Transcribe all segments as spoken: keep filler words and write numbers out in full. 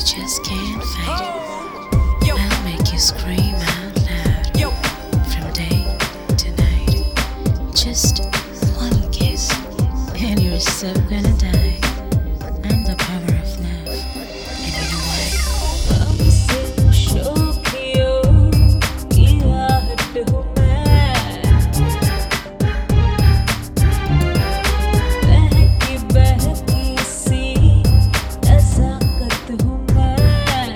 just can't fight it. I'll make you scream out loud from day to night. Just one kiss, and you're so gonna die. I'm the power of love, and you know why? हमसे शौकियों की आहट हूँ मैं, बहकी बहकी सी नज़ाकत हूँ मैं।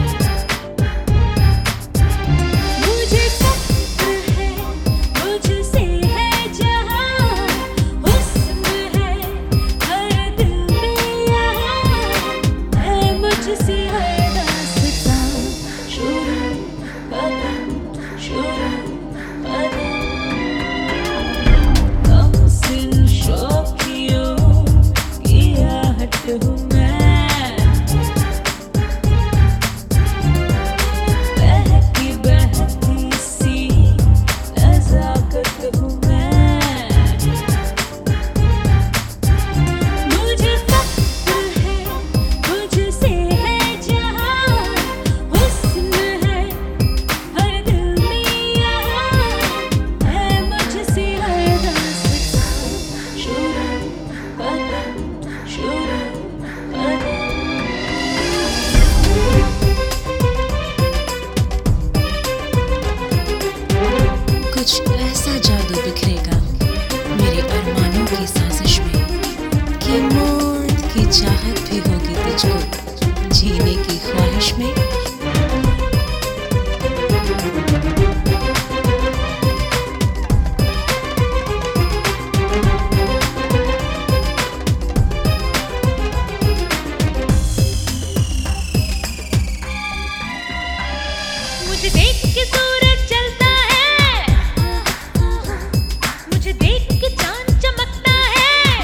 मुझे फक्र है मुझसे है जहाँ, हुस्न है हर दिल में यहाँ, है मुझसे है दास्तां शुरू कदम शुरू कदम। हमसे शौकियों की आहट हूँ मैं, बहकी बहकी सी नज़ाकत हूँ मैं। मुझे फक्र है मुझसे है जहाँ, हुस्न है हर दिल में यहाँ, है मुझसे है दास्तां शुरू कदम शुरू कदम। कुछ ऐसा जादू बिखरेगा मेरे अरमानों की साजिश में कि मौत की चाहत भी होगी तुझको जीने की ख्वाहिश में। मुझे देख के सूरज जलता है, मुझे देख के चांद चमकता है।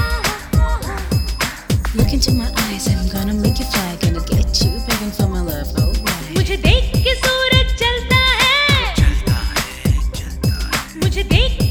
Look into my eyes, I'm gonna make you fly, gonna get you begging for my love, alright. मुझे देख के सूरज जलता है, मुझे देख